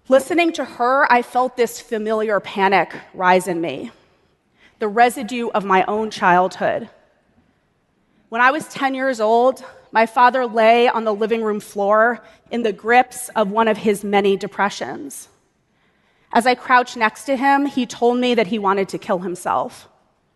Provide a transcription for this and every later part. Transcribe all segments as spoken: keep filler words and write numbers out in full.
Listening to her, I felt this familiar panic rise in me, the residue of my own childhood. When I was ten years old, my father lay on the living room floor in the grips of one of his many depressions. As I crouched next to him, he told me that he wanted to kill himself.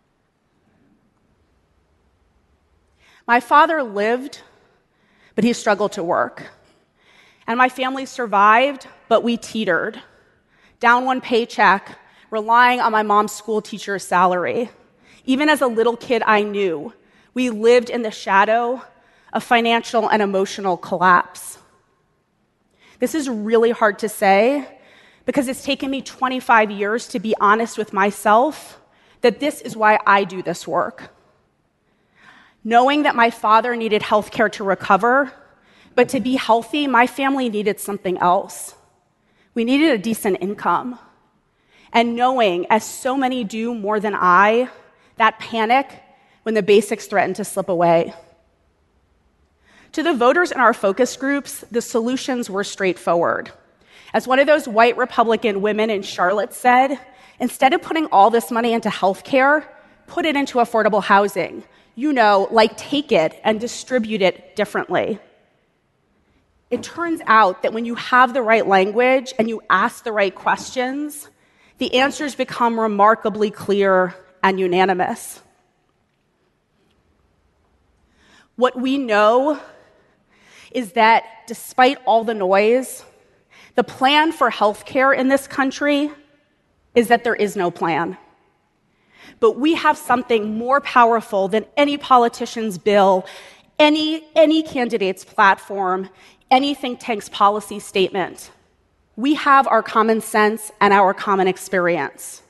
My father lived, but he struggled to work. And my family survived, but we teetered, down one paycheck, relying on my mom's school teacher's salary. Even as a little kid, I knew we lived in the shadow of financial and emotional collapse. This is really hard to say because it's taken me twenty-five years to be honest with myself that this is why I do this work. Knowing that my father needed health care to recover, but to be healthy, my family needed something else. We needed a decent income. And knowing, as so many do more than I, that panic when the basics threatened to slip away. To the voters in our focus groups, the solutions were straightforward. As one of those white Republican women in Charlotte said, instead of putting all this money into healthcare, put it into affordable housing. You know, like take it and distribute it differently. It turns out that when you have the right language and you ask the right questions, the answers become remarkably clear and unanimous. What we know is that despite all the noise, the plan for healthcare in this country is that there is no plan. But we have something more powerful than any politician's bill, any, any candidate's platform, any think tank's policy statement. We have our common sense and our common experience.